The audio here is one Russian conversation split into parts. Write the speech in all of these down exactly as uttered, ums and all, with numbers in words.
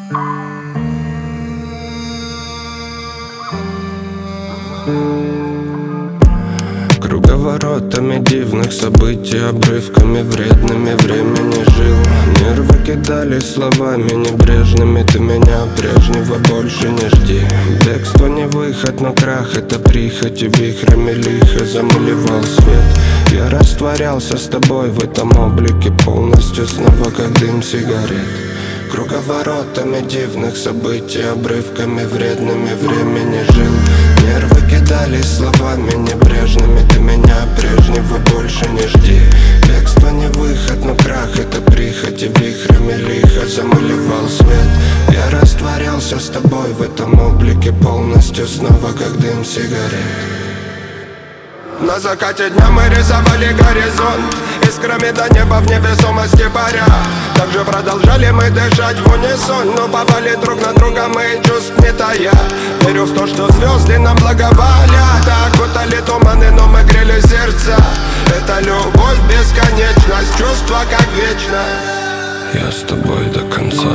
Круговоротами дивных событий, обрывками вредными времени жил. Нервы кидали словами небрежными: ты меня прежнего больше не жди. Бегство не выход, но крах — это прихоть, и вихрами лихо замалевал свет. Я растворялся с тобой в этом облике полностью снова, как дым сигарет. Круговоротами дивных событий, обрывками вредными времени жил. Нервы кидались словами небрежными: ты меня прежнего больше не жди. Бегство не выход, но крах — это прихоть, и вихрами лихо замалевал свет. Я растворялся с тобой в этом облике полностью снова, как дым сигарет. На закате дня мы рисовали горизонт искрами до неба в невесомости паря. Также продолжали мы дышать в унисон, но повали друг на друга мы чувств не тая. Верю в то, что звезды нам благоволят, окутали туманы, но мы грели сердца. Это любовь, бесконечность, чувство как вечность. Я с тобой до конца.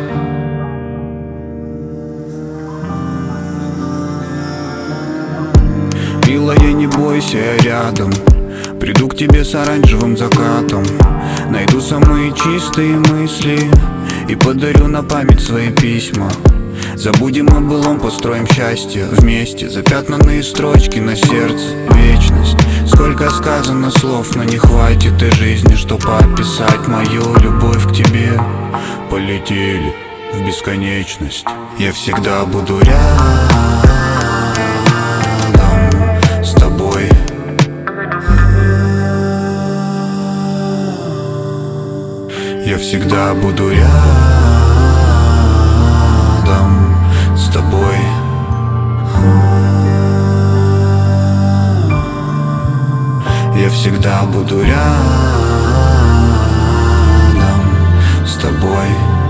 Милая, не бойся, я рядом. Приду к тебе с оранжевым закатом. Найду самые чистые мысли и подарю на память свои письма. Забудем о былом, построим счастье вместе. Запятнанные строчки на сердце, вечность. Сколько сказано слов, но не хватит и жизни, чтоб описать мою любовь к тебе. Полетели в бесконечность. Я всегда буду рядом с тобой. Я всегда буду рядом с тобой. Я всегда буду рядом с тобой.